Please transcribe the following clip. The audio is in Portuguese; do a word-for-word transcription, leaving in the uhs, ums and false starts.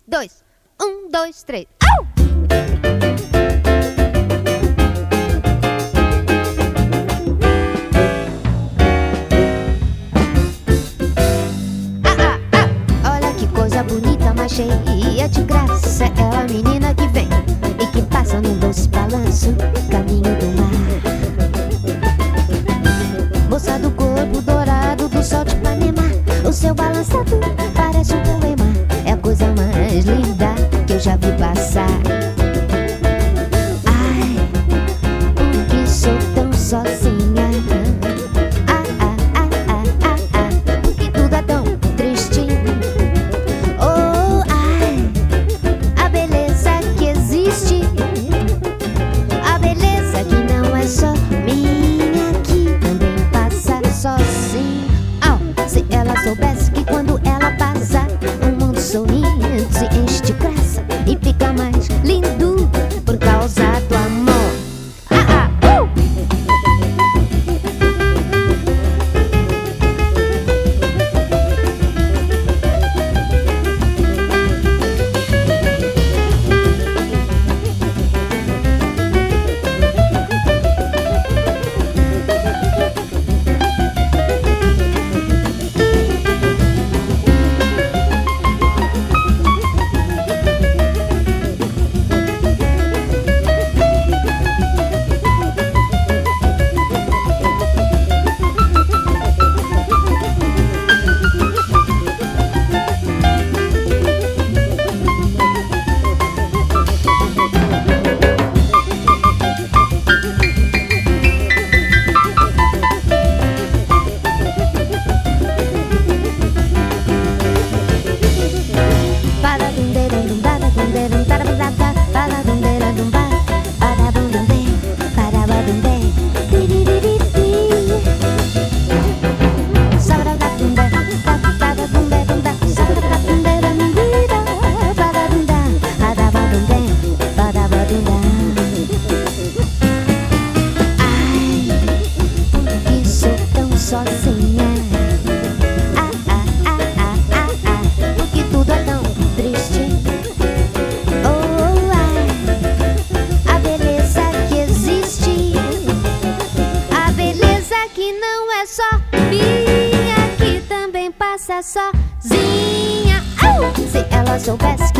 dois, um, dois, três. Au! Ah, ah, ah. Olha que coisa bonita, mas cheia de graça. Ela, a menina que vem e que passa num doce balanço, caminho do mar. Moça do corpo dourado do sol de Ipanema, o seu balançado parece um poema. É a coisa mais linda que eu já vi passar. Ai, por que sou tão sozinha? Ah, ah, ah, ah, ah, ah, por que tudo é tão triste? Oh, ai, a beleza que existe, a beleza que não é só minha, que também passa sozinha. Oh, se ela soubesse que quando ela passa, o mundo sorrindo se enche de graça e fica mais lindo por causa do amor. Ah, ah, uh! Sozinha. Ah, ah, ah, ah, ah, ah, porque tudo é tão triste. Oh, ai, a beleza que existe, a beleza que não é só minha, que também passa sozinha. Oh, se ela soubesse